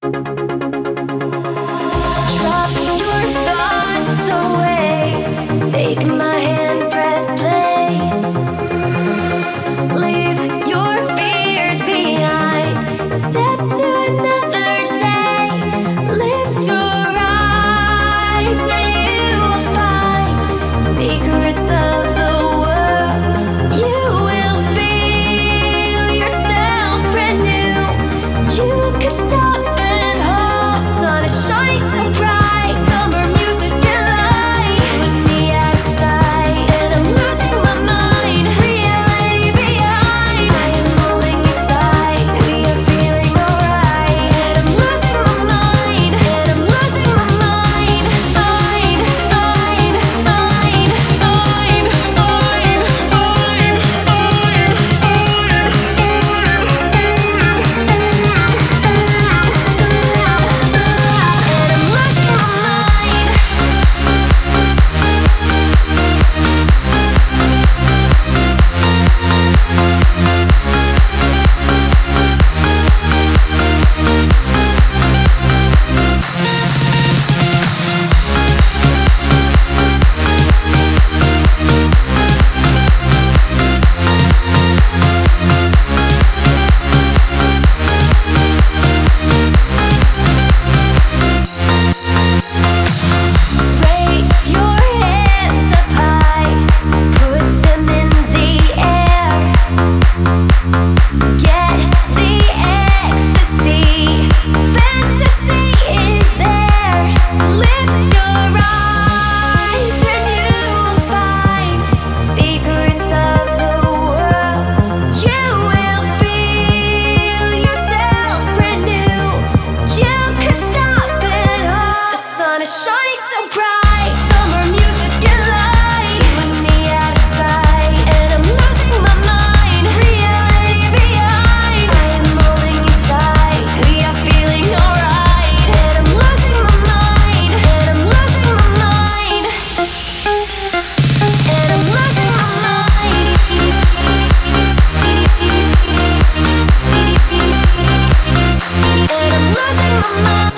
Drop your thoughts away. Take my hand, press play. Leave your fears behind. Step to another day. Lift your eyes and you will find secrets of the world. You will feel yourself brand new. You could stop and hold. The sun is shining so bright. Summer music and light. Put me out of sight, and I'm losing my mind. Reality behind. I am holding you tight. We are feeling alright, and I'm losing my mind. And I'm losing my mind. Raise your hands up high, put them in the air. Get the ecstasy, fantasy is there. Lift your eyes and you'll find secrets of the world. You will feel yourself brand new. You could stop it all. The sun is shining so bright. Summer music and light. Put me out of sight, and I'm losing my mind. Reality behind. I am holding you tight. We are feeling alright, and I'm losing my mind. And I'm losing my mind. And I'm losing my mind. And I'm losing my mind.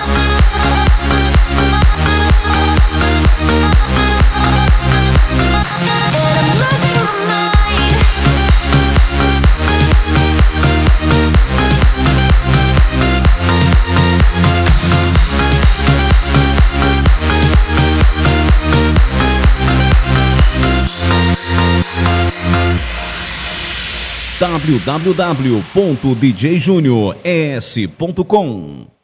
www.djjuniores.com